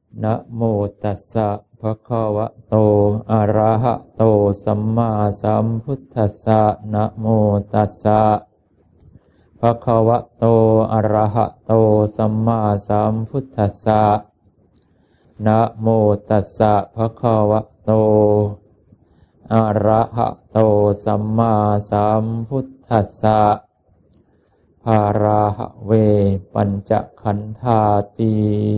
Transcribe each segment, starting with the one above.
นะโมตัสสะภะคะวะโตอะระหะโตสัมมาสัมพุทธัสสะนะโมตัสสะภะคะวะโตอะระหะโตสัมมาสัมพุทธัสสะนะโมตัสสะภะคะวะโตอะระหะโตสัมมาสัมพุทธัสสะภาราหะเวปัญจขันธาติ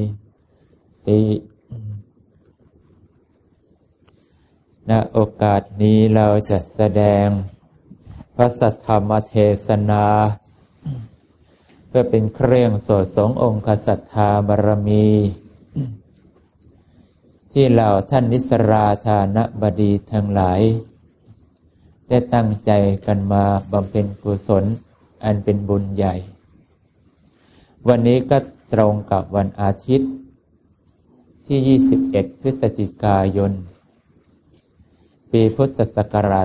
ณโอกาสนี้เราจะแสดงพระสัทธรรมเทศนาเพื่อเป็นเครื่องโสดสงองค์ศรัทธาบารมีที่เหล่าท่านนิสราธานบดีทั้งหลายได้ตั้งใจกันมาบำเพ็ญกุศลอันเป็นบุญใหญ่วันนี้ก็ตรงกับวันอาทิตย์ที่21พฤศจิกายนปีพุทธศักราช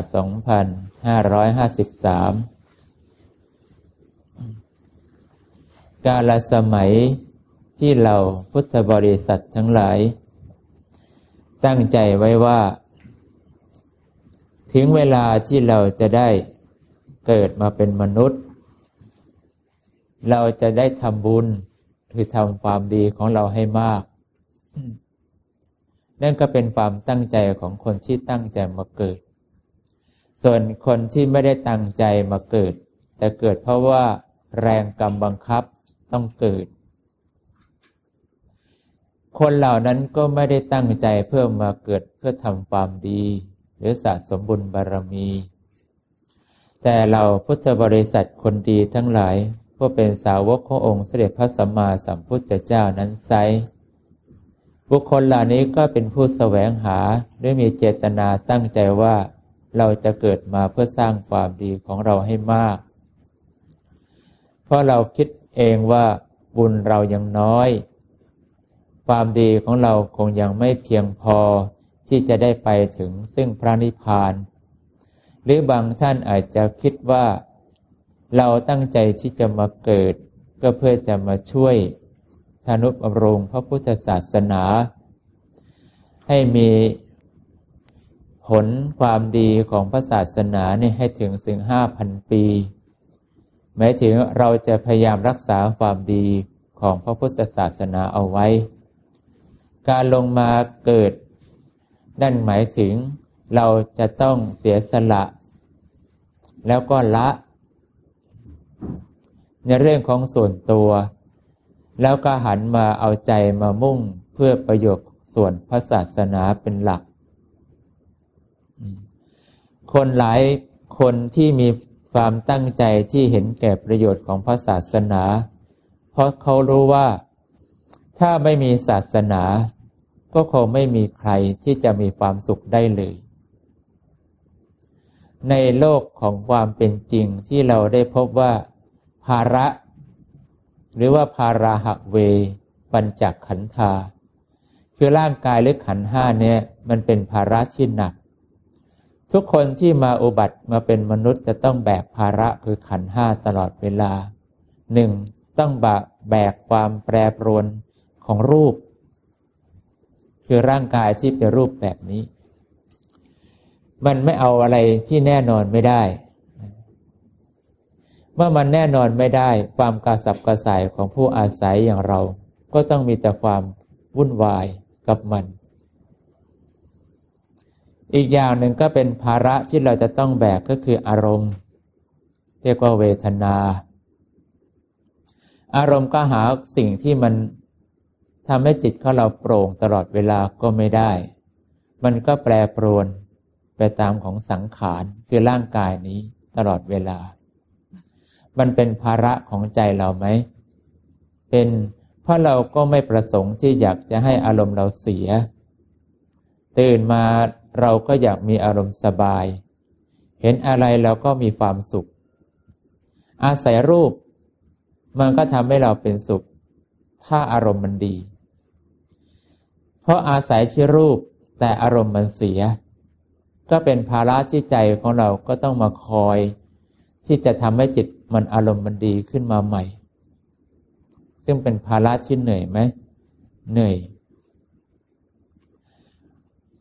2553กาลสมัยที่เราพุทธบริษัททั้งหลายตั้งใจไว้ว่าถึงเวลาที่เราจะได้เกิดมาเป็นมนุษย์เราจะได้ทำบุญคือทำความดีของเราให้มากนั่นก็เป็นความตั้งใจของคนที่ตั้งใจมาเกิดส่วนคนที่ไม่ได้ตั้งใจมาเกิดแต่เกิดเพราะว่าแรงกรรมบังคับต้องเกิดคนเหล่านั้นก็ไม่ได้ตั้งใจเพื่อมาเกิดเพื่อทำความดีหรือสะสมบุญบารมีแต่เราพุทธบริษัทคนดีทั้งหลายผู้เป็นสาวกขององค์เสด็จพระสัมมาสัมพุทธเจ้านั้นไซบุคคลเหล่านี้ก็เป็นผู้แสวงหาด้วยมีเจตนาตั้งใจว่าเราจะเกิดมาเพื่อสร้างความดีของเราให้มากเพราะเราคิดเองว่าบุญเรายังน้อยความดีของเราคงยังไม่เพียงพอที่จะได้ไปถึงซึ่งพระนิพพานหรือบางท่านอาจจะคิดว่าเราตั้งใจที่จะมาเกิดก็เพื่อจะมาช่วยทนุบำรุงพระพุทธศาสนาให้มีผลความดีของพระศาสนาเนี่ยให้ถึง 5,000 ปีหมายถึงเราจะพยายามรักษาความดีของพระพุทธศาสนาเอาไว้การลงมาเกิดนั่นหมายถึงเราจะต้องเสียสละแล้วก็ละในเรื่องของส่วนตัวแล้วก็หันมาเอาใจมามุ่งเพื่อประโยชน์ส่วนพระศาสนาเป็นหลักคนหลายคนที่มีความตั้งใจที่เห็นแก่ประโยชน์ของพระศาสนาเพราะเขารู้ว่าถ้าไม่มีศาสนาก็คงไม่มีใครที่จะมีความสุขได้เลยในโลกของความเป็นจริงที่เราได้พบว่าภาระหรือว่าภาราหะเวปัญจขันธาคือร่างกายหรือขันธ์ห้าเนี่ยมันเป็นภาระที่หนักทุกคนที่มาอุบัติมาเป็นมนุษย์จะต้องแบกภาระคือขันธ์ห้าตลอดเวลาหนึ่งต้องแบกความแปรปรวนของรูปคือร่างกายที่เป็นรูปแบบนี้มันไม่เอาอะไรที่แน่นอนไม่ได้เมื่อมันแน่นอนไม่ได้ความกระสับกระส่ายของผู้อาศัยอย่างเราก็ต้องมีแต่ความวุ่นวายกับมันอีกอย่างหนึ่งก็เป็นภาระที่เราจะต้องแบกก็คืออารมณ์เรียกว่าเวทนาอารมณ์ก็หาสิ่งที่มันทำให้จิตของเราโปร่งตลอดเวลาก็ไม่ได้มันก็แปรปรวนไปตามของสังขารคือร่างกายนี้ตลอดเวลามันเป็นภาระของใจเราไหมเป็นเพราะเราก็ไม่ประสงค์ที่อยากจะให้อารมณ์เราเสียตื่นมาเราก็อยากมีอารมณ์สบายเห็นอะไรเราก็มีความสุขอาศัยรูปมันก็ทำให้เราเป็นสุขถ้าอารมณ์มันดีเพราะอาศัยที่รูปแต่อารมณ์มันเสียก็เป็นภาระที่ใจของเราก็ต้องมาคอยที่จะทำให้จิตมันอารมณ์มันดีขึ้นมาใหม่ซึ่งเป็นภาระที่เหนื่อยไหมเหนื่อย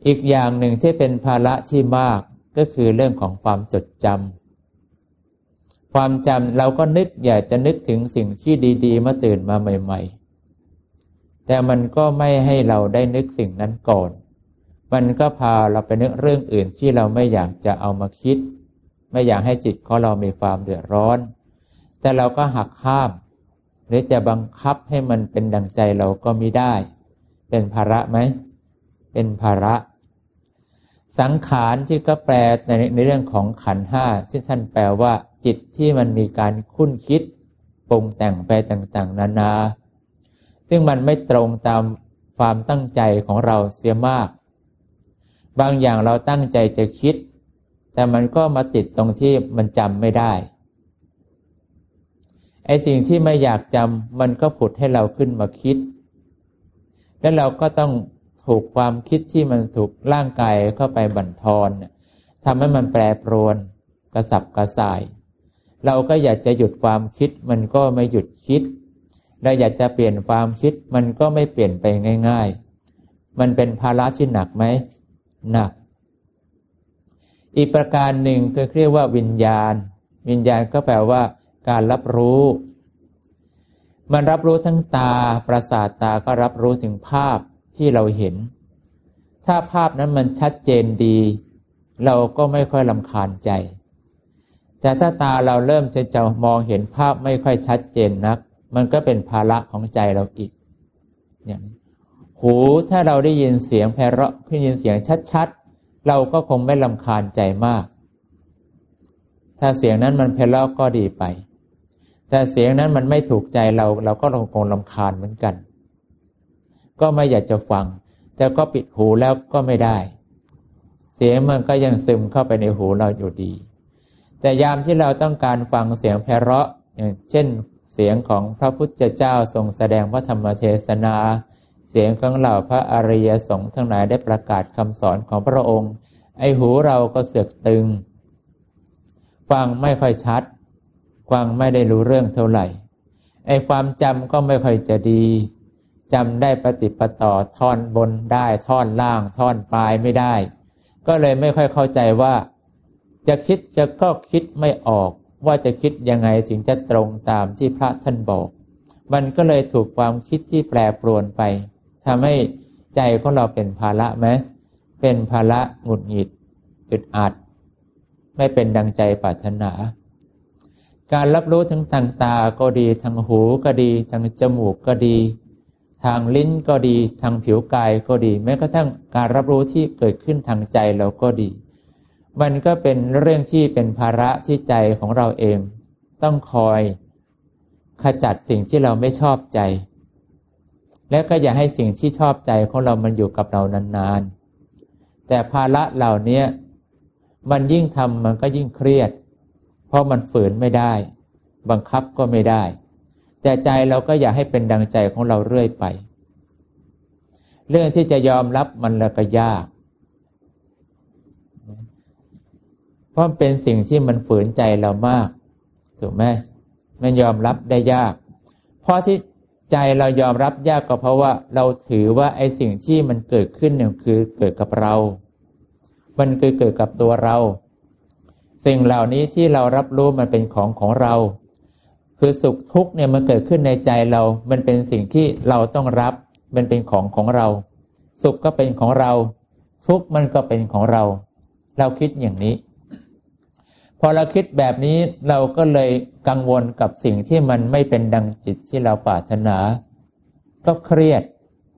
อีกอย่างหนึ่งที่เป็นภาระที่มากก็คือเรื่องของความจดจำความจำเราก็นึกอยากจะนึกถึงสิ่งที่ดีๆเมื่อตื่นมาใหม่ๆแต่มันก็ไม่ให้เราได้นึกสิ่งนั้นก่อนมันก็พาเราไปนึกเรื่องอื่นที่เราไม่อยากจะเอามาคิดไม่อยากให้จิตของเรามีความเดือดร้อนแต่เราก็หักห้ามหรือจะบังคับให้มันเป็นดังใจเราก็ไม่ได้เป็นภาระไหมเป็นภาระสังขารที่ก็แปลในเรื่องของขันธ์ห้าที่ท่านแปลว่าจิตที่มันมีการคุ้นคิดปรุงแต่งไปต่างๆนานาซึ่งมันไม่ตรงตามความตั้งใจของเราเสียมากบางอย่างเราตั้งใจจะคิดแต่มันก็มาติดตรงที่มันจำไม่ได้ไอ้สิ่งที่ไม่อยากจำมันก็ผุดให้เราขึ้นมาคิดแล้วเราก็ต้องถูกความคิดที่มันถูกร่างกายเข้าไปบั่นทอนทำให้มันแปรปรวนกระสับกระส่ายเราก็อยากจะหยุดความคิดมันก็ไม่หยุดคิดเราอยากจะเปลี่ยนความคิดมันก็ไม่เปลี่ยนไปง่ายๆมันเป็นภาระที่หนักไหมหนักอีกประการหนึ่งก็เรียกว่าวิญญาณวิญญาณก็แปลว่าการรับรู้มันรับรู้ทั้งตาประสาทตาก็รับรู้ถึงภาพที่เราเห็นถ้าภาพนั้นมันชัดเจนดีเราก็ไม่ค่อยรำคาญใจแต่ถ้าตาเราเริ่มจะมองเห็นภาพไม่ค่อยชัดเจนนักมันก็เป็นภาระของใจเราอีกอย่างนี้หูถ้าเราได้ยินเสียงไพเราะได้ยินเสียงชัดๆเราก็คงไม่รำคาญใจมากถ้าเสียงนั้นมันไพเราะก็ดีไปแต่เสียงนั้นมันไม่ถูกใจเราก็คงรำคาญเหมือนกันก็ไม่อยากจะฟังแต่ก็ปิดหูแล้วก็ไม่ได้เสียงมันก็ยังซึมเข้าไปในหูเราอยู่ดีแต่ยามที่เราต้องการฟังเสียงไพเราะอย่างเช่นเสียงของพระพุทธเจ้าทรงแสดงพระธรรมเทศนาเสียงของเหล่าพระอริยสงฆ์ทั้งหลายได้ประกาศคำสอนของพระองค์ไอ้หูเราก็เสือกตึงฟังไม่ค่อยชัดฟังไม่ได้รู้เรื่องเท่าไหร่ไอ้ความจำก็ไม่ค่อยจะดีจำได้ปฏิปต่อท่อนบนได้ท่อนล่างท่อนปลายไม่ได้ก็เลยไม่ค่อยเข้าใจว่าจะคิดก็คิดไม่ออกว่าจะคิดยังไงถึงจะตรงตามที่พระท่านบอกมันก็เลยถูกความคิดที่แปรปรวนไปทำให้ใจของเราเป็นภาระไหมเป็นภาระหงุดหงิดอึดอัดไม่เป็นดังใจปรารถนาการรับรู้ทั้งทางตาก็ดีทางหูก็ดีทางจมูกก็ดีทางลิ้นก็ดีทางผิวกายก็ดีแม้กระทั่งการรับรู้ที่เกิดขึ้นทางใจเราก็ดีมันก็เป็นเรื่องที่เป็นภาระที่ใจของเราเองต้องคอยขจัดสิ่งที่เราไม่ชอบใจและก็อย่าให้สิ่งที่ชอบใจของเรามันอยู่กับเรานานๆแต่ภาระเหล่านี้มันยิ่งทำมันก็ยิ่งเครียดเพราะมันฝืนไม่ได้บังคับก็ไม่ได้แต่ใจเราก็อย่าให้เป็นดังใจของเราเรื่อยไปเรื่องที่จะยอมรับมันแล้วก็ยากเพราะเป็นสิ่งที่มันฝืนใจเรามากถูกไหมมันยอมรับได้ยากเพราะที่ใจเรายอมรับยากก็เพราะว่าเราถือว่าไอ้สิ่งที่มันเกิดขึ้นเนี่ยคือเกิดกับเรามันคือเกิดกับตัวเราสิ่งเหล่านี้ที่เรารับรู้มันเป็นของเราคือสุขทุกข์เนี่ยมันเกิดขึ้นในใจเรามันเป็นสิ่งที่เราต้องรับมันเป็นของเราสุขก็เป็นของเราทุกข์มันก็เป็นของเราเราคิดอย่างนี้พอเราคิดแบบนี้เราก็เลยกังวลกับสิ่งที่มันไม่เป็นดังจิตที่เราปรารถนาก็เครียด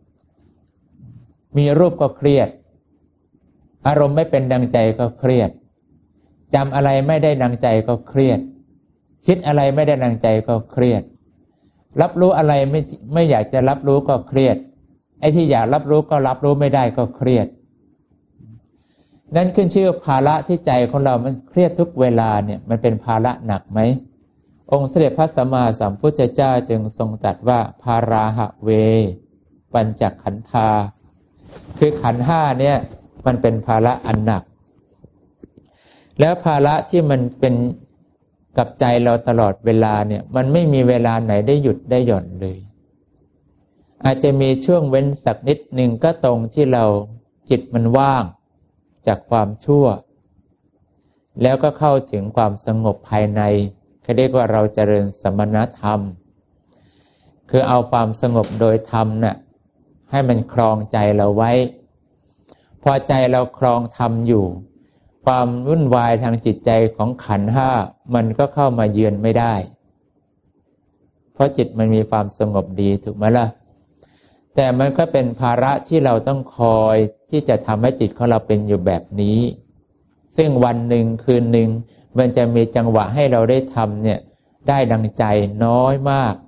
มีรูปก็เครียดอารมณ์ไม่เป็นดังใจก็เครียดจำอะไรไม่ได้ดังใจก็เครียดคิดอะไรไม่ได้ดังใจก็เครียดรับรู้อะไรไม่อยากจะรับรู้ก็เครียดไอ้ที่อยากรับรู้ก็รับรู้ไม่ได้ก็เครียดนั่นขึ้นชื่อภาระที่ใจของเรามันเครียดทุกเวลาเนี่ยมันเป็นภาระหนักไหมองค์เสด็จพระสัมมาสัมพุทธเจ้าจึงทรงตรัสว่าภาราหะเวปัญจขันธาคือขันธ์ห้าเนี่ยมันเป็นภาระอันหนักแล้วภาระที่มันเป็นกับใจเราตลอดเวลาเนี่ยมันไม่มีเวลาไหนได้หยุดได้หย่อนเลยอาจจะมีช่วงเว้นสักนิดหนึ่งก็ตรงที่เราจิตมันว่างจากความชั่วแล้วก็เข้าถึงความสงบภายในเขาเรียกว่าเราเจริญสมณธรรมคือเอาความสงบโดยธรรมน่ะให้มันครองใจเราไว้พอใจเราครองธรรมอยู่ความวุ่นวายทางจิตใจของขันธ์ห้ามันก็เข้ามาเยือนไม่ได้เพราะจิตมันมีความสงบดีถูกไหมล่ะแต่มันก็เป็นภาระที่เราต้องคอยที่จะทำให้จิตของเราเป็นอยู่แบบนี้ซึ่งวันหนึ่งคืนหนึ่งมันจะมีจังหวะให้เราได้ทำเนี่ยได้ดังใจน้อยมาก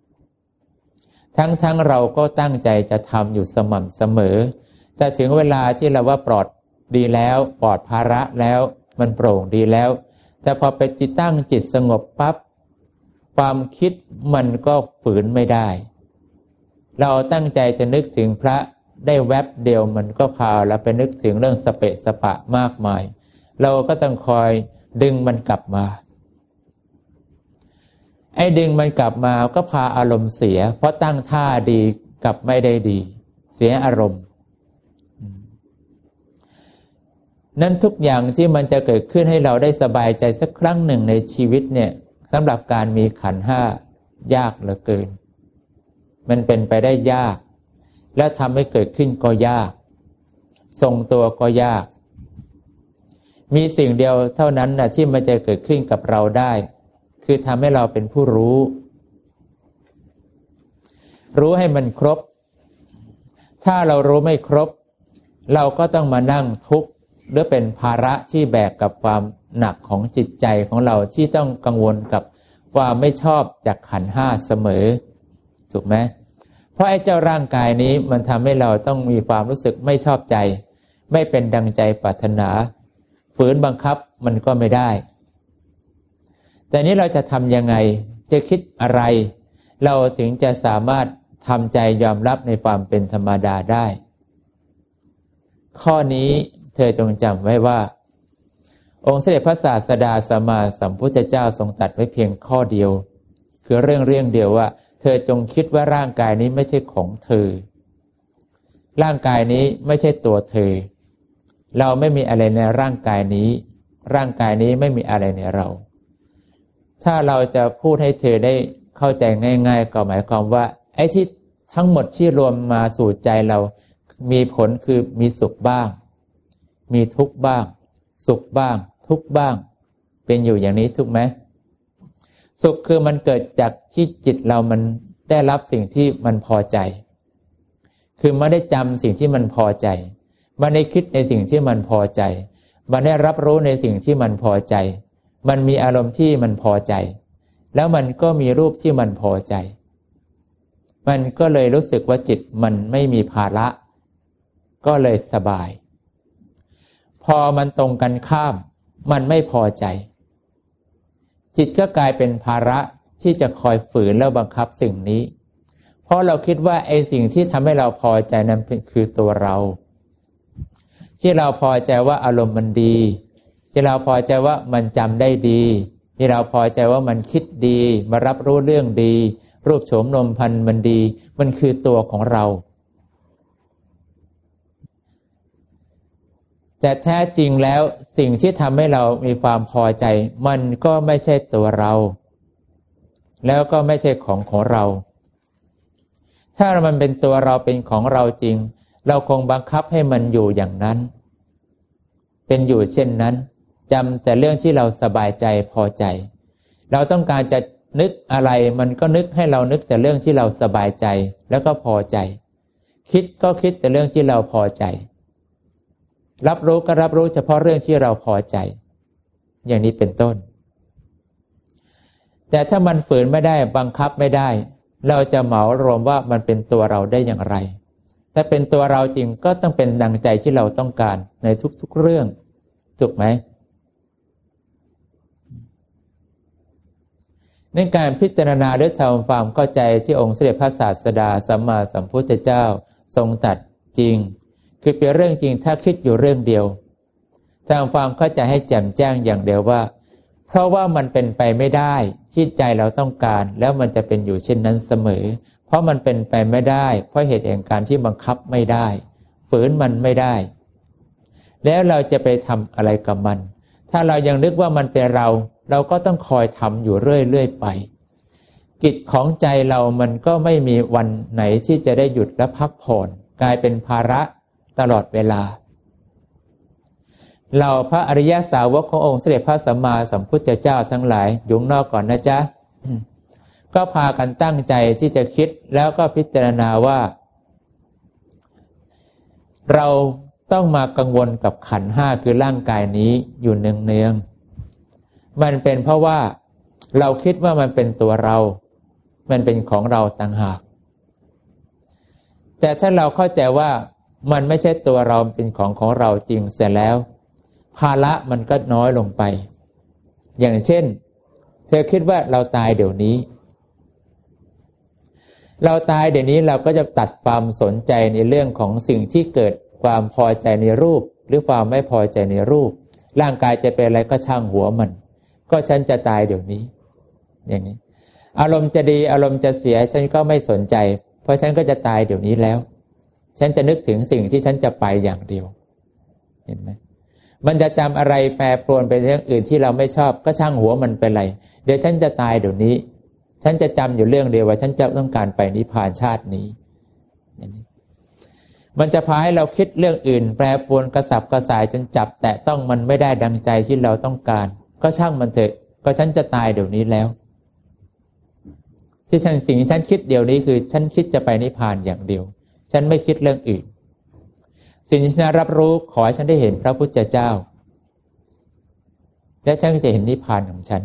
ทั้งเราก็ตั้งใจจะทำอยู่สม่ำเสมอแต่ถึงเวลาที่เราว่าปลอดดีแล้วปลอดภาระแล้วมันโปร่งดีแล้วแต่พอไปจิตตั้งจิตสงบปั๊บความคิดมันก็ฝืนไม่ได้เราตั้งใจจะนึกถึงพระได้แวบเดียวมันก็พาเราไปนึกถึงเรื่องสเปะสปะมากมายเราก็ต้องคอยดึงมันกลับมาไอ้ดึงมันกลับมาก็พาอารมณ์เสียเพราะตั้งท่าดีกับไม่ได้ดีเสียอารมณ์นั้นทุกอย่างที่มันจะเกิดขึ้นให้เราได้สบายใจสักครั้งหนึ่งในชีวิตเนี่ยสำหรับการมีขันธ์ห้ายากเหลือเกินมันเป็นไปได้ยากและทำให้เกิดขึ้นก็ยากทรงตัวก็ยากมีสิ่งเดียวเท่านั้นนะที่มันจะเกิดขึ้นกับเราได้คือทำให้เราเป็นผู้รู้ให้มันครบถ้าเรารู้ไม่ครบเราก็ต้องมานั่งทุกข์หรือเป็นภาระที่แบกกับความหนักของจิตใจของเราที่ต้องกังวลกับความไม่ชอบจากขันธ์ห้าเสมอถูกไหมเพราะไอ้เจ้าร่างกายนี้มันทำให้เราต้องมีความรู้สึกไม่ชอบใจไม่เป็นดังใจปรารถนาฝืนบังคับมันก็ไม่ได้แต่นี้เราจะทำยังไงจะคิดอะไรเราถึงจะสามารถทำใจยอมรับในความเป็นธรรมดาได้ข้อนี้เธอจงจำไว้ว่าองค์เสด็จพระศาสดาสัมมาสัมพุทธเจ้าทรงตรัสไว้เพียงข้อเดียวคือเรื่องเดียวว่าเธอจงคิดว่าร่างกายนี้ไม่ใช่ของเธอร่างกายนี้ไม่ใช่ตัวเธอเราไม่มีอะไรในร่างกายนี้ร่างกายนี้ไม่มีอะไรในเราถ้าเราจะพูดให้เธอได้เข้าใจง่ายๆก็หมายความว่าไอ้ที่ทั้งหมดที่รวมมาสู่ใจเรามีผลคือมีสุขบ้างมีทุกข์บ้างสุขบ้างทุกข์บ้างเป็นอยู่อย่างนี้ถูกไหมสุขคือมันเกิดจากที่จิตเรามันได้รับสิ่งที่มันพอใจคือไม่ได้จำสิ่งที่มันพอใจมันได้คิดในสิ่งที่มันพอใจมันได้รับรู้ในสิ่งที่มันพอใจมันมีอารมณ์ที่มันพอใจแล้วมันก็มีรูปที่มันพอใจมันก็เลยรู้สึกว่าจิตมันไม่มีภาระก็เลยสบายพอมันตรงกันข้ามมันไม่พอใจจิตก็กลายเป็นภาระที่จะคอยฝืนแล้วบังคับสิ่งนี้เพราะเราคิดว่าไอ้สิ่งที่ทำให้เราพอใจนั้นคือตัวเราที่เราพอใจว่าอารมณ์มันดีที่เราพอใจว่ามันจำได้ดีที่เราพอใจว่ามันคิดดีมารับรู้เรื่องดีรูปโฉมนมพรรณมันดีมันคือตัวของเราแต่แท้จริงแล้วสิ่งที่ทำให้เรามีความพอใจมันก็ไม่ใช่ตัวเราแล้วก็ไม่ใช่ของเราถ้ามันเป็นตัวเราเป็นของเราจริงเราคงบังคับให้มันอยู่อย่างนั้นเป็นอยู่เช่นนั้นจำแต่เรื่องที่เราสบายใจพอใจเราต้องการจะนึกอะไรมันก็นึกให้เรานึกแต่เรื่องที่เราสบายใจแล้วก็พอใจคิดก็คิดแต่เรื่องที่เราพอใจรับรู้ก็รับรู้เฉพาะเรื่องที่เราพอใจอย่างนี้เป็นต้นแต่ถ้ามันฝืนไม่ได้บังคับไม่ได้เราจะเหมารวมว่ามันเป็นตัวเราได้อย่างไรถ้าเป็นตัวเราจริงก็ต้องเป็นดังใจที่เราต้องการในทุกๆเรื่องถูกไหมในการพิจารณาด้วยทำความเข้าใจที่องค์เสด็จพระศาสดาสัมมาสัมพุทธเจ้าทรงตรัสจริงคือเป็นเรื่องจริงถ้าคิดอยู่เรื่องเดียวทำความเข้าใจให้แจ่มแจ้งอย่างเดียวว่าเพราะว่ามันเป็นไปไม่ได้ที่ใจเราต้องการแล้วมันจะเป็นอยู่เช่นนั้นเสมอเพราะมันเป็นไปไม่ได้เพราะเหตุแห่งการที่บังคับไม่ได้ฝืนมันไม่ได้แล้วเราจะไปทำอะไรกับมันถ้าเรายังนึกว่ามันเป็นเราก็ต้องคอยทำอยู่เรื่อยๆไปกิจของใจเรามันก็ไม่มีวันไหนที่จะได้หยุดและพักผ่อนกลายเป็นภาระตลอดเวลาเราพระอริยสาวกขององค์สมเด็จพระสัมมาสัมพุทธเจ้าทั้งหลายอยู่นอกก่อนนะจ๊ะ ก็พากันตั้งใจที่จะคิดแล้วก็พิจารณาว่าเราต้องมากังวลกับขันธ์ห้าคือร่างกายนี้อยู่เนืองๆมันเป็นเพราะว่าเราคิดว่ามันเป็นตัวเรามันเป็นของเราต่างหากแต่ถ้าเราเข้าใจว่ามันไม่ใช่ตัวเราเป็นของเราจริงเสร็จแล้วภาระมันก็น้อยลงไปอย่างเช่นเธอคิดว่าเราตายเดี๋ยวนี้เราตายเดี๋ยวนี้เราก็จะตัดความสนใจในเรื่องของสิ่งที่เกิดความพอใจในรูปหรือความไม่พอใจในรูปร่างกายจะเป็นอะไรก็ช่างหัวมันก็ฉันจะตายเดี๋ยวนี้อย่างนี้อารมณ์จะดีอารมณ์จะเสียฉันก็ไม่สนใจเพราะฉันก็จะตายเดี๋ยวนี้แล้วฉันจะนึกถึงสิ่งที่ฉันจะไปอย่างเดียวเห็นไหมมันจะจำอะไรแปรปรวนไปเรื่องอื่นที่เราไม่ชอบก็ช่างหัวมันเป็นไรเดี๋ยวฉันจะตายเดี๋ยวนี้ฉันจะจำอยู่เรื่องเดียวว่าฉันจะต้องการไปนิพพานชาตินี้อย่างนี้มันจะพาให้เราคิดเรื่องอื่นแปรปรวนกระสับกระส่ายจนจับแตะต้องมันไม่ได้ดังใจที่เราต้องการก็ช่างมันเถอะก็ฉันจะตายเดี๋ยวนี้แล้วที่สิ่งที่ฉันคิดเดี๋ยวนี้คือฉันคิดจะไปนิพพานอย่างเดียวฉันไม่คิดเรื่องอื่นสิ่งที่ฉันรับรู้ขอให้ฉันได้เห็นพระพุทธเจ้าและฉันก็จะเห็นนิพพานของฉัน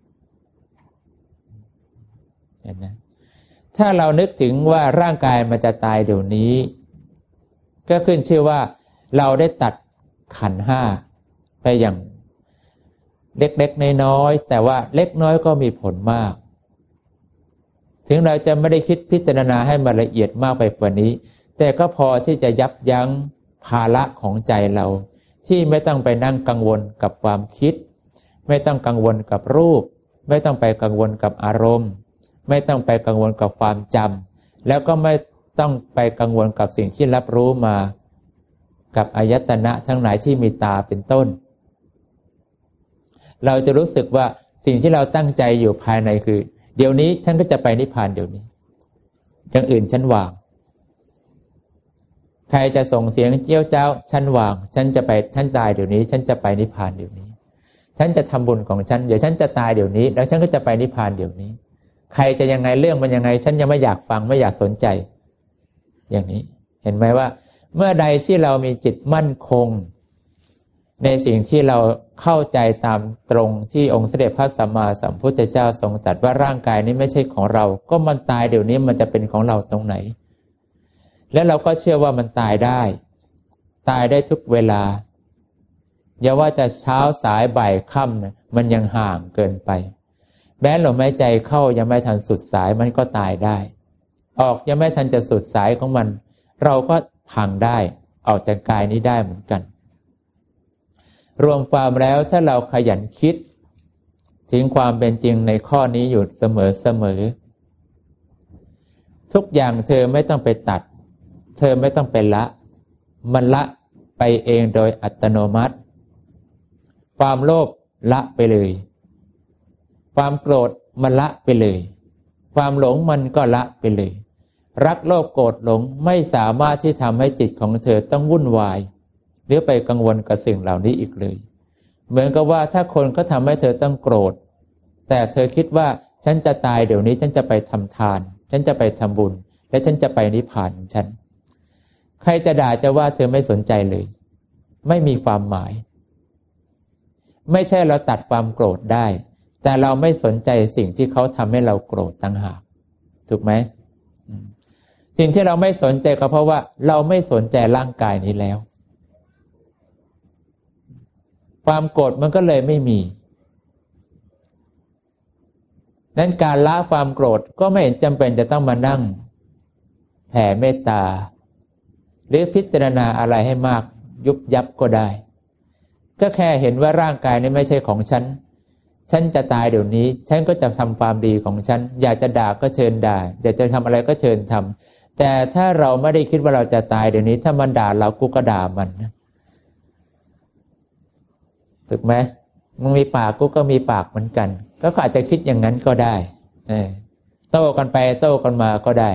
เห็นไหมถ้าเรานึกถึงว่าร่างกายมันจะตายเดี๋ยวนี้ก็ขึ้นชื่อว่าเราได้ตัดขันธ์ห้าไปอย่างเล็กๆน้อยๆแต่ว่าเล็กน้อยก็มีผลมากถึงเราจะไม่ได้คิดพิจารณาให้มันละเอียดมากไปกว่านี้แต่ก็พอที่จะยับยั้งภาระของใจเราที่ไม่ต้องไปนั่งกังวลกับความคิดไม่ต้องกังวลกับรูปไม่ต้องไปกังวลกับอารมณ์ไม่ต้องไปกังวลกับความจำแล้วก็ไม่ต้องไปกังวลกับสิ่งที่รับรู้มากับอายตนะทั้งหลายที่มีตาเป็นต้นเราจะรู้สึกว่าสิ่งที่เราตั้งใจอยู่ภายในคือเดี๋ยวนี้ฉันก็จะไปนิพพานเดี๋ยวนี้อย่างอื่นฉันวางใครจะส่งเสียงเจี้ยวเจ้าฉันวางฉันจะไปท่านตายเดี๋ยวนี้ฉันจะไปนิพพานเดี๋ยวนี้ฉันจะทำบุญของฉันเดี๋ยวฉันจะตายเดี๋ยวนี้แล้วฉันก็จะไปนิพพานเดี๋ยวนี้ใครจะยังไงเรื่องมันยังไงฉันยังไม่อยากฟังไม่อยากสนใจอย่างนี้เห็นไหมว่าเมื่อใดที่เรามีจิตมั่นคงในสิ่งที่เราเข้าใจตามตรงที่องค์สมเด็จพระสัมมาสัมพุทธเจ้าทรงตรัสว่าร่างกายนี้ไม่ใช่ของเราก็มันตายเดี๋ยวนี้มันจะเป็นของเราตรงไหนแล้วเราก็เชื่อว่ามันตายได้ทุกเวลาอย่าว่าจะเช้าสายบ่ายค่ำนะมันยังห่างเกินไปแม้ลมหายใจเข้ายังไม่ทันสุดสายมันก็ตายได้ออกยังไม่ทันจะสุดสายของมันเราก็พังได้ออกจากกายนี้ได้เหมือนกันรวมความแล้วถ้าเราขยันคิดถึงความเป็นจริงในข้อนี้อยู่เสมอทุกอย่างเธอไม่ต้องไปตัดเธอไม่ต้องไปละมันละไปเองโดยอัตโนมัติความโลภละไปเลยความโกรธมันละไปเลยความหลงมันก็ละไปเลยรักโลภโกรธหลงไม่สามารถที่ทำให้จิตของเธอต้องวุ่นวายหรือไปกังวลกับสิ่งเหล่านี้อีกเลยเหมือนกับว่าถ้าคนก็ทำให้เธอต้องโกรธแต่เธอคิดว่าฉันจะตายเดี๋ยวนี้ฉันจะไปทำทานฉันจะไปทำบุญและฉันจะไปนิพพานของฉันใครจะด่าจะว่าเธอไม่สนใจเลยไม่มีความหมายไม่ใช่เราตัดความโกรธได้แต่เราไม่สนใจสิ่งที่เขาทำให้เราโกรธต่างหากถูกไหมสิ่งที่เราไม่สนใจก็เพราะว่าเราไม่สนใจร่างกายนี้แล้วความโกรธมันก็เลยไม่มีนั้นการละความโกรธก็ไม่จำเป็นจะต้องมานั่งแผ่เมตตาหรือพิจารณาอะไรให้มากยุบยับก็ได้ก็แค่เห็นว่าร่างกายนี้ไม่ใช่ของฉันจะตายเดี๋ยวนี้ฉันก็จะทำความดีของฉันอยากจะด่าก็เชิญด่าอยากจะทำอะไรก็เชิญทำแต่ถ้าเราไม่ได้คิดว่าเราจะตายเดี๋ยวนี้ถ้ามันด่าเรากูก็ด่ามันนะถูกไหมมึงมีปากกูก็มีปากเหมือนกันก็อาจจะคิดอย่างนั้นก็ได้โต้กันไปโต้กันมาก็ได้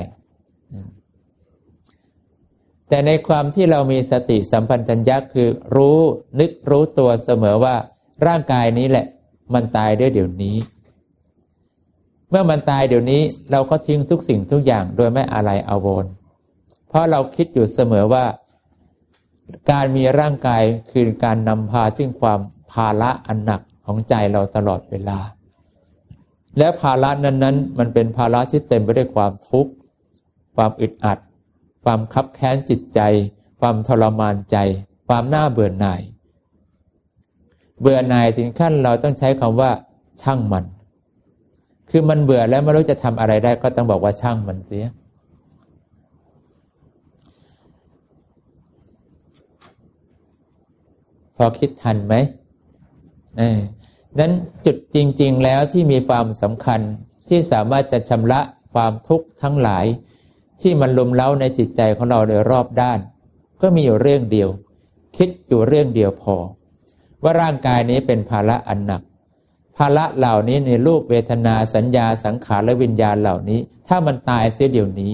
แต่ในความที่เรามีสติสัมปชัญญะคือรู้นึกรู้ตัวเสมอว่าร่างกายนี้แหละมันตายด้วยเดี๋ยวนี้เมื่อมันตายเดี๋ยวนี้เราก็ทิ้งทุกสิ่งทุกอย่างโดยไม่อะไรอาวรณ์เพราะเราคิดอยู่เสมอว่าการมีร่างกายคือการนำพาซึ่งความภาระอันหนักของใจเราตลอดเวลาและภาระนั้นมันเป็นภาระที่เต็มไปด้วยความทุกข์ความอึดอัดความคับแค้นจิตใจความทรมานใจความน่าเบื่อหน่ายถึงขั้นเราต้องใช้คำว่าช่างมันคือมันเบื่อแล้วไม่รู้จะทำอะไรได้ก็ต้องบอกว่าช่างมันเสียพอคิดทันไหมนั้นจุดจริงๆแล้วที่มีความสำคัญที่สามารถจะชำระความทุกข์ทั้งหลายที่มันลุมเล้าในจิตใจของเราโดยรอบด้านก็มีอยู่เรื่องเดียวคิดอยู่เรื่องเดียวพอว่าร่างกายนี้เป็นภาระอันหนักภาระเหล่านี้ในรูปเวทนาสัญญาสังขารและวิญญาณเหล่านี้ถ้ามันตายเสียเดี๋ยวนี้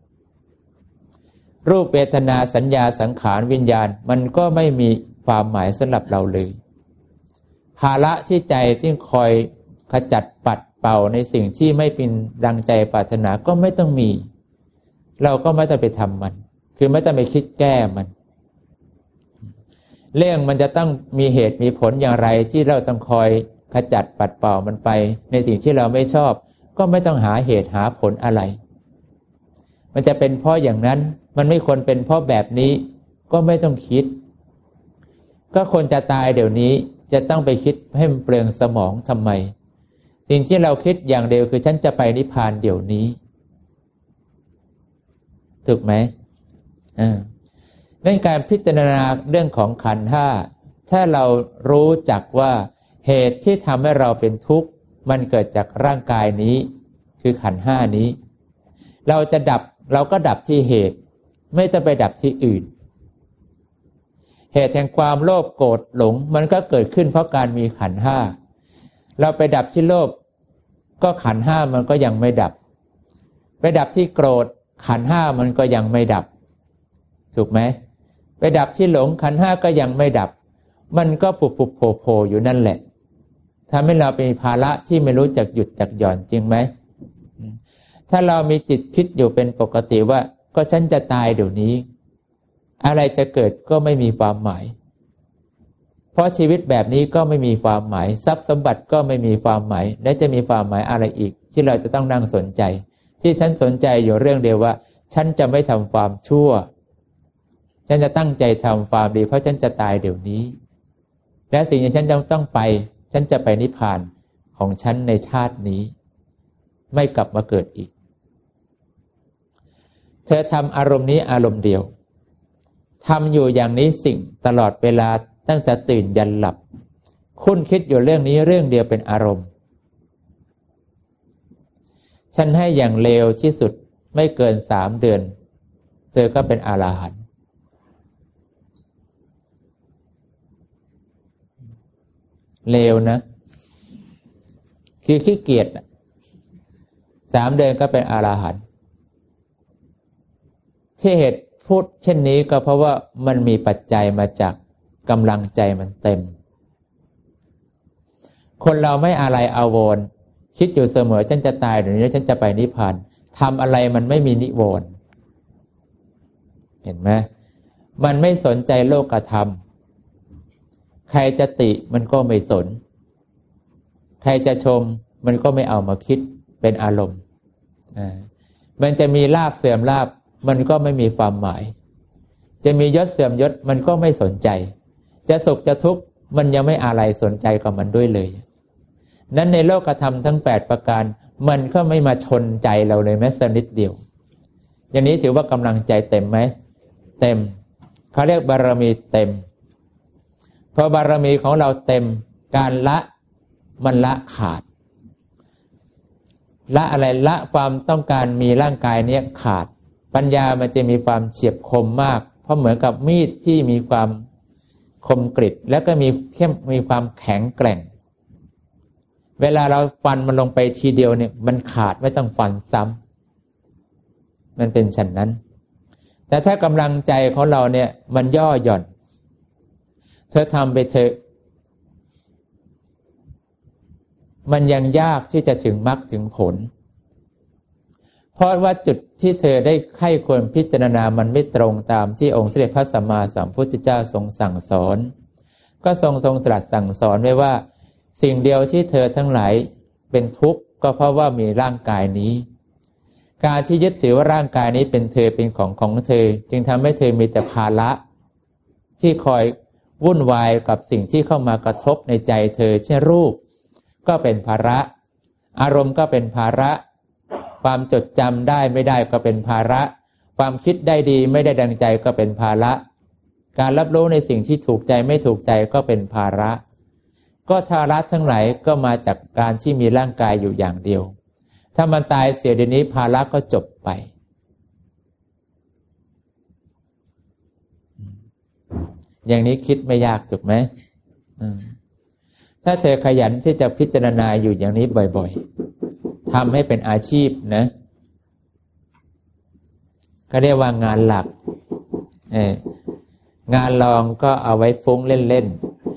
รูปเวทนาสัญญาสังขารวิญญาณมันก็ไม่มีความหมายสำหรับเราเลยภาระที่ใจที่คอยขจัดปัดเป่าในสิ่งที่ไม่เป็นดังใจปรารถนาก็ไม่ต้องมีเราก็ไม่ต้องไปทำมันคือไม่ต้องไปคิดแก้มันเรื่องมันจะต้องมีเหตุมีผลอย่างไรที่เราต้องคอยขจัดปัดเป่ามันไปในสิ่งที่เราไม่ชอบก็ไม่ต้องหาเหตุหาผลอะไรมันจะเป็นเพราะอย่างนั้นมันไม่ควรเป็นเพราะแบบนี้ก็ไม่ต้องคิดก็คนจะตายเดี๋ยวนี้จะต้องไปคิดให้มันเปลืองสมองทำไมสิ่งที่เราคิดอย่างเดียวคือฉันจะไปนิพพานเดี๋ยวนี้ถูกไหมเรื่องการพิจารณาเรื่องของขันธ์ห้าถ้าเรารู้จักว่าเหตุที่ทำให้เราเป็นทุกข์มันเกิดจากร่างกายนี้คือขันธ์ห้านี้เราจะดับเราก็ดับที่เหตุไม่ต้องไปดับที่อื่นเหตุแห่งความโลภโกรธหลงมันก็เกิดขึ้นเพราะการมีขันธ์ห้าเราไปดับที่โลภก็ขันธ์ห้ามันก็ยังไม่ดับไปดับที่โกรธขันธ์ห้ามันก็ยังไม่ดับถูกไหมไปดับที่หลงขันธ์ห้าก็ยังไม่ดับมันก็ปุบโผล่อยู่นั่นแหละทำให้เราเป็นภาระที่ไม่รู้จักหยุดจักหย่อนจริงไหมถ้าเรามีจิตคิดอยู่เป็นปกติว่าก็ฉันจะตายเดี๋ยวนี้อะไรจะเกิดก็ไม่มีความหมายเพราะชีวิตแบบนี้ก็ไม่มีความหมายทรัพย์สมบัติก็ไม่มีความหมายและจะมีความหมายอะไรอีกที่เราจะต้องนั่งสนใจที่ฉันสนใจอยู่เรื่องเดียวว่าฉันจะไม่ทำความชั่วฉันจะตั้งใจทำความดีเพราะฉันจะตายเดี๋ยวนี้และสิ่งที่ฉันต้องไปฉันจะไปนิพพานของฉันในชาตินี้ไม่กลับมาเกิดอีกเธอทำอารมณ์นี้อารมณ์เดียวทำอยู่อย่างนี้สิ่งตลอดเวลาตั้งแต่ตื่นยันหลับคุณคิดอยู่เรื่องนี้เรื่องเดียวเป็นอารมณ์ฉันให้อย่างเลวที่สุดไม่เกิน3 เดือนเธอก็เป็นอรหันต์เลวนะคือขี้เกียจ3 เดือนก็เป็นอรหันต์ที่เหตุพูดเช่นนี้ก็เพราะว่ามันมีปัจจัยมาจากกำลังใจมันเต็มคนเราไม่อะไรอาวรณ์คิดอยู่เสมอฉันจะตายเดี๋ยวนี้ฉันจะไปนิพพานทำอะไรมันไม่มีนิวรณ์เห็นไหมมันไม่สนใจโลกธรรมใครจะติมันก็ไม่สนใครจะชมมันก็ไม่เอามาคิดเป็นอารมณ์มันจะมีลาภเสื่อมลาภมันก็ไม่มีความหมายจะมียศเสื่อมยศมันก็ไม่สนใจจะสุขจะทุกข์มันยังไม่อะไรสนใจกับมันด้วยเลยนั้นในโลกธรรมทั้ง8ประการมันก็ไม่มาชนใจเราเลยแม้สักนิดเดียวอย่างนี้ถือว่ากำลังใจเต็มไหมเต็มเขาเรียกบารมีเต็มพอบารมีของเราเต็มการละมันละขาดละอะไรละความต้องการมีร่างกายเนี้ยขาดไปปัญญามันจะมีความเฉียบคมมากเพราะเหมือนกับมีดที่มีความคมกริบแล้วก็มีความแข็งแกร่งเวลาเราฟันมันลงไปทีเดียวเนี่ยมันขาดไม่ต้องฟันซ้ำมันเป็นฉันนั้นแต่ถ้ากำลังใจของเราเนี่ยมันย่อหย่อนเธอทำไปเถอะมันยังยากที่จะถึงมรรคถึงผลเพราะว่าจุดที่เธอได้ใคร่ควรพิจารณามันไม่ตรงตามที่องค์สมเด็จพระสัมมาสัมพุทธเจ้าทรงสั่งสอนก็ทรงตรัสสั่งสอนไว้ว่าสิ่งเดียวที่เธอทั้งหลายเป็นทุกข์ก็เพราะว่ามีร่างกายนี้การที่ยึดถือว่าร่างกายนี้เป็นเธอเป็นของเธอจึงทำให้เธอมีแต่ภาระที่คอยวุ่นวายกับสิ่งที่เข้ามากระทบในใจเธอเช่นรูปก็เป็นภาระอารมณ์ก็เป็นภาระความจดจำได้ไม่ได้ก็เป็นภาระความคิดได้ดีไม่ได้ดังใจก็เป็นภาระการรับรู้ในสิ่งที่ถูกใจไม่ถูกใจก็เป็นภาระก็ภาระทั้งหลายก็มาจากการที่มีร่างกายอยู่อย่างเดียวถ้ามันตายเสียเดี๋ยวนี้ภาระก็จบไปอย่างนี้คิดไม่ยากถูกไหมถ้าเธอขยันที่จะพิจารณาอยู่อย่างนี้บ่อยๆทำให้เป็นอาชีพนะก็เรียกว่างานหลักงานรองก็เอาไว้ฟุ้งเล่น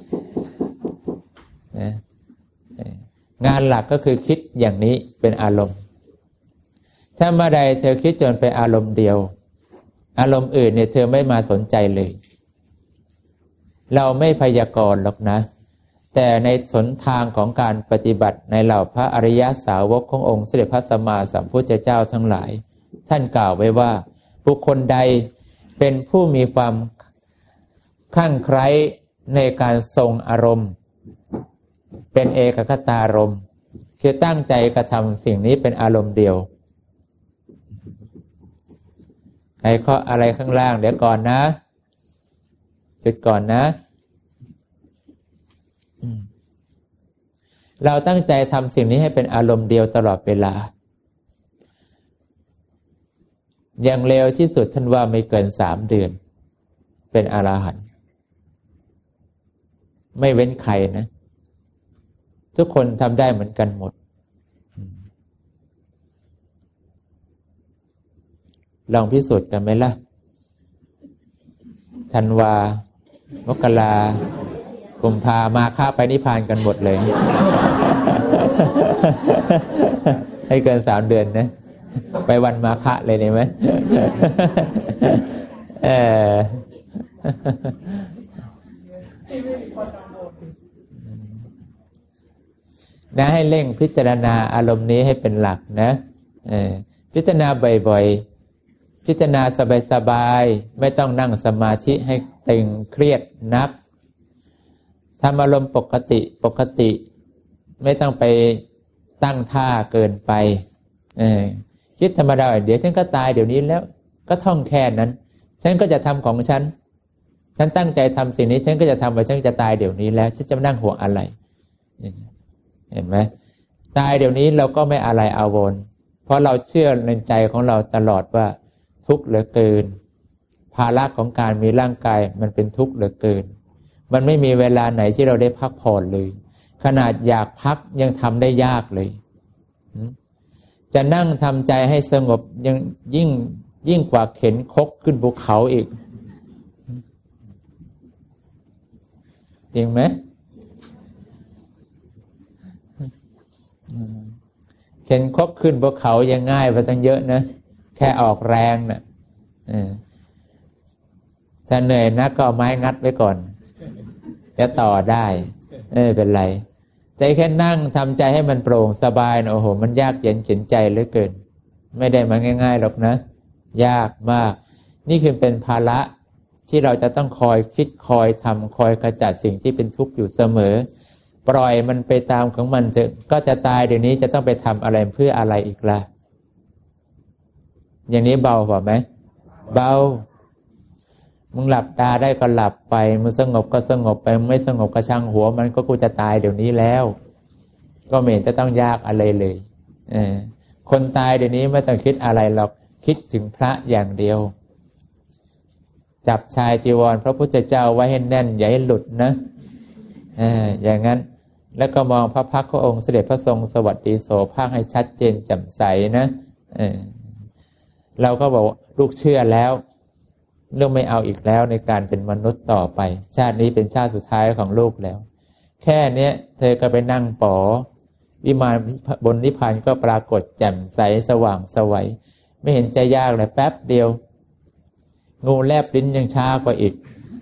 ๆนะงานหลักก็คือคิดอย่างนี้เป็นอารมณ์ถ้าเมื่อใดเธอคิดจนเป็นอารมณ์เดียวอารมณ์อื่นเนี่ยเธอไม่มาสนใจเลยเราไม่พยากรณ์หรอกนะแต่ในหนทางของการปฏิบัติในเหล่าพระอริยสาวกขององค์สมเด็จพระสัมมาสัมพุทธเจ้าทั้งหลายท่านกล่าวไว้ว่าบุคคลใดเป็นผู้มีความคลั่งไคล้ในการทรงอารมณ์เป็นเอกคตารมณ์คือตั้งใจกระทำสิ่งนี้เป็นอารมณ์เดียวใครข้ออะไรข้างล่างเดี๋ยวก่อนนะจุดก่อนนะเราตั้งใจทำสิ่งนี้ให้เป็นอารมณ์เดียวตลอดเวลาอย่างเร็วที่สุดท่านว่าไม่เกิน3 เดือนเป็นอรหันต์ไม่เว้นใครนะทุกคนทำได้เหมือนกันหมดลองพิสูจน์กันไหมล่ะธันวามกรากุมภามาฆไปนิพพานกันหมดเลย ให้เกิน3 เดือนนะไปวันมาฆเลยได้ไหม นะให้เร่งพิจารณาอารมณ์นี้ให้เป็นหลักนะพิจารณาบ่อยๆพิจารณาสบายๆไม่ต้องนั่งสมาธิให้ตึงเครียดนักทำอารมณ์ปกติไม่ต้องไปตั้งท่าเกินไปคิดธรรมดาเดี๋ยวฉันก็ตายเดี๋ยวนี้แล้วก็ท่องแค่นั้นฉันก็จะทำของฉันตั้งใจทำสิ่งนี้ฉันก็จะทำว่าฉันจะตายเดี๋ยวนี้แล้วฉันจะนั่งห่วงอะไรเห็นไหมตายเดี๋ยวนี้เราก็ไม่อะไรอาวรณ์เพราะเราเชื่อในใจของเราตลอดว่าทุกข์เหลือเกินภาระของการมีร่างกายมันเป็นทุกข์เหลือเกินมันไม่มีเวลาไหนที่เราได้พักผ่อนเลยขนาดอยากพักยังทำได้ยากเลยจะนั่งทำใจให้สงบยังยิ่งกว่าเข็นคกขึ้นภูเขาอีกจริงไหมเข็นคกขึ้นภูเขายังง่ายกว่าตั้งเยอะนะแค่ออกแรงนะถ้าเหนื่อยนักก็เอาไม้งัดไว้ก่อนจะต่อได้เป็นไรแต่แค่นั่งทำใจให้มันโปร่งสบายนะโอ้โหมันยากเย็นเข็นใจเหลือเกินไม่ได้มาง่ายๆหรอกนะยากมากนี่คือเป็นภาระที่เราจะต้องคอยคิดคอยทำคอยขจัดสิ่งที่เป็นทุกข์อยู่เสมอปล่อยมันไปตามของมันเถอะก็จะตายเดี๋ยวนี้จะต้องไปทำอะไรเพื่ออะไรอีกล่ะอย่างนี้เบากว่าไหมเบามึงหลับตาได้ก็หลับไปมึงสงบก็สงบไปไม่สงบก็ช่างหัวมันก็กูจะตายเดี๋ยวนี้แล้วก็ไม่เห็นจะต้องยากอะไรเลยคนตายเดี๋ยวนี้ไม่ต้องคิดอะไรหรอกคิดถึงพระอย่างเดียวจับชายจีวรพระพุทธเจ้าไว้ให้แน่นอย่าให้หลุดนะอย่างนั้นแล้วก็มองพระพักตร์ขององค์เสด็จพระทรงสวัสดีโสภาคให้ชัดเจนแจ่มใสนะเราก็บอกลูกเชื่อแล้วเรื่องไม่เอาอีกแล้วในการเป็นมนุษย์ต่อไปชาตินี้เป็นชาติสุดท้ายของลูกแล้วแค่เนี้ยเธอก็ไปนั่งป๋อวิมานบนนิพพานก็ปรากฏแจ่มใสสว่างไสวไม่เห็นจะยากเลยแป๊บเดียวงูแลบลิ้นยังช้ากว่าอีก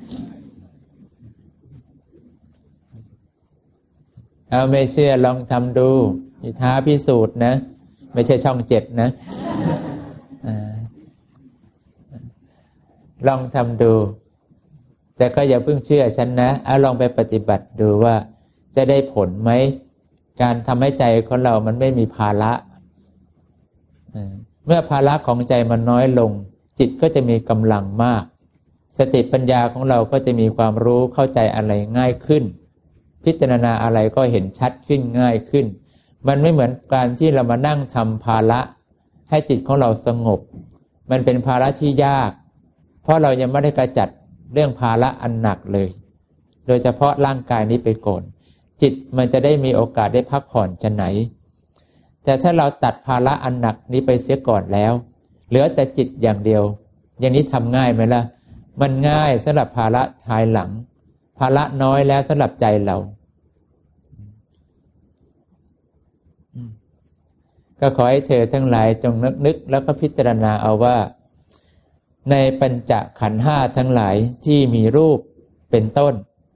เอาไม่เชื่อลองทำดูท้าพิสูจน์นะไม่ใช่ช่อง7นะลองทำดูแต่ก็อย่าเพิ่งเชื่อฉันนะเอาลองไปปฏิบัติดูว่าจะได้ผลไหมการทำให้ใจของเรามันไม่มีภาระเมื่อภาระของใจมันน้อยลงจิตก็จะมีกำลังมากสติปัญญาของเราก็จะมีความรู้เข้าใจอะไรง่ายขึ้นพิจารณาอะไรก็เห็นชัดขึ้นง่ายขึ้นมันไม่เหมือนการที่เรามานั่งทำภาระให้จิตของเราสงบมันเป็นภาระที่ยากเพราะเรายังไม่ได้กระจัดเรื่องภาระอันหนักเลยโดยเฉพาะร่างกายนี้ไปก่อนจิตมันจะได้มีโอกาสได้พักผ่อนจะไหนแต่ถ้าเราตัดภาระอันหนักนี้ไปเสียก่อนแล้วเหลือแต่จิตอย่างเดียวอย่างนี้ทำง่ายไหมล่ะมันง่ายสำหรับภาระภายหลังภาระน้อยแล้วสำหรับใจเราก็ขอให้เธอทั้งหลายจงนึกแล้วก็พิจารณาเอาว่าในปัญจขันธ์5ทั้งหลายที่มีรูปเป็นต้น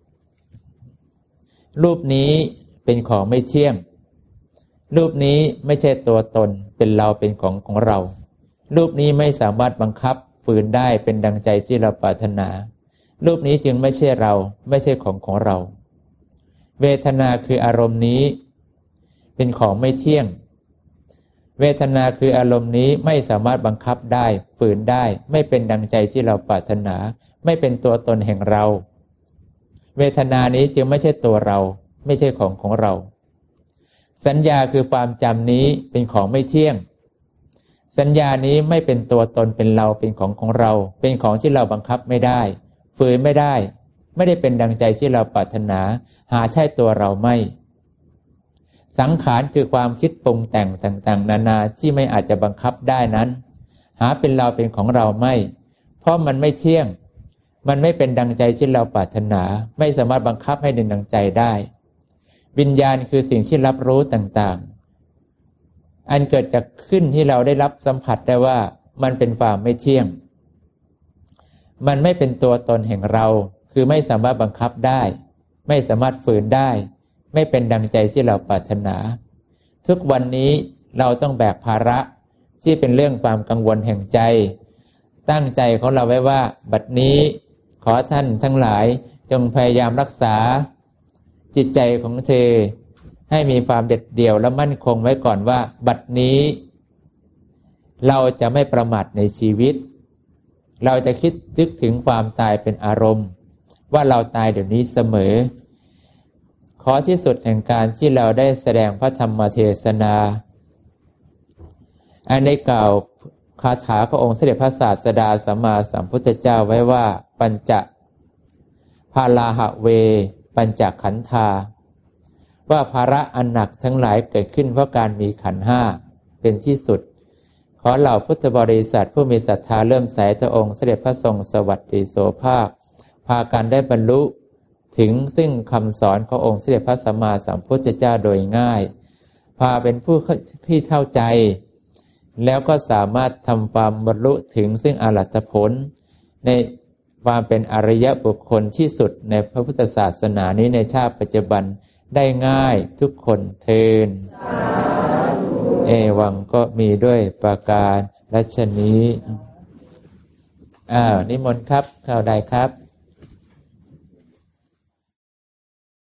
รูปนี้เป็นของไม่เที่ยงรูปนี้ไม่ใช่ตัวตนเป็นเราเป็นของเรารูปนี้ไม่สามารถบังคับฝืนได้เป็นดังใจที่เราปรารถนารูปนี้จึงไม่ใช่เราไม่ใช่ของเราเวทนาคืออารมณ์นี้เป็นของไม่เที่ยงเวทนาคืออารมณ์นี้ไม่สามารถบังคับได้ฝืนได้ไม่เป็นดังใจที่เราปรารถนาไม่เป็นตัวตนแห่งเราเวทนานี้จึงไม่ใช่ตัวเราไม่ใช่ของเราสัญญาคือความจำนี้เป็นของไม่เที่ยงสัญญานี้ไม่เป็นตัวตนเป็นเราเป็นของเราเป็นของที่เราบังคับไม่ได้ฝืนไม่ได้ไม่ได้เป็นดังใจที่เราปรารถนาหาใช่ตัวเราไม่สังขารคือความคิดปรุงแต่งต่างๆนานาที่ไม่อาจจะบังคับได้นั้นหาเป็นเราเป็นของเราไม่เพราะมันไม่เที่ยงมันไม่เป็นดังใจที่เราปรารถนาไม่สามารถบังคับให้เป็นดังใจได้วิญญาณคือสิ่งที่รับรู้ต่างๆอันเกิดจากขึ้นที่เราได้รับสัมผัสได้ว่ามันเป็นความไม่เที่ยงมันไม่เป็นตัวตนแห่งเราคือไม่สามารถบังคับได้ไม่สามารถฝืนได้ไม่เป็นดังใจที่เราปรารถนาทุกวันนี้เราต้องแบกภาระที่เป็นเรื่องความกังวลแห่งใจตั้งใจของเราไว้ว่าบัดนี้ขอท่านทั้งหลายจงพยายามรักษาจิตใจของเธอให้มีความเด็ดเดี่ยวและมั่นคงไว้ก่อนว่าบัดนี้เราจะไม่ประมาทในชีวิตเราจะคิดนึกถึงความตายเป็นอารมณ์ว่าเราตายเดี๋ยวนี้เสมอขอที่สุดแห่งการที่เราได้แสดงพระธรรมเทศนาอันได้กล่าวคาถาขององค์สมเด็จพระศาสดาสัมมาสัมพุทธเจ้าไว้ว่าปัญจภาลาหะเวปัญจขันธาว่าภาระอันหนักทั้งหลายเกิดขึ้นเพราะการมีขันธ์5เป็นที่สุดขอเหล่าพุทธบริษัทผู้มีศรัทธาเลื่อมใสต่อองค์เสด็จพระทรงสวัสดิโสภาคพากันได้บรรลุถึงซึ่งคำสอนขององค์เสด็จพระสัมมาสัมพุทธเจ้าโดยง่ายพาเป็นผู้ที่เข้าใจแล้วก็สามารถทำความบรรลุถึงซึ่งอรหัตผลในความเป็นอริยบุคคลที่สุดในพระพุทธศาสนานี้ในชาติปัจจุบันได้ง่ายทุกคนเทินเอวังก็มีด้วยประการรัชนี้นิมนต์ครับเข้าได้ครับ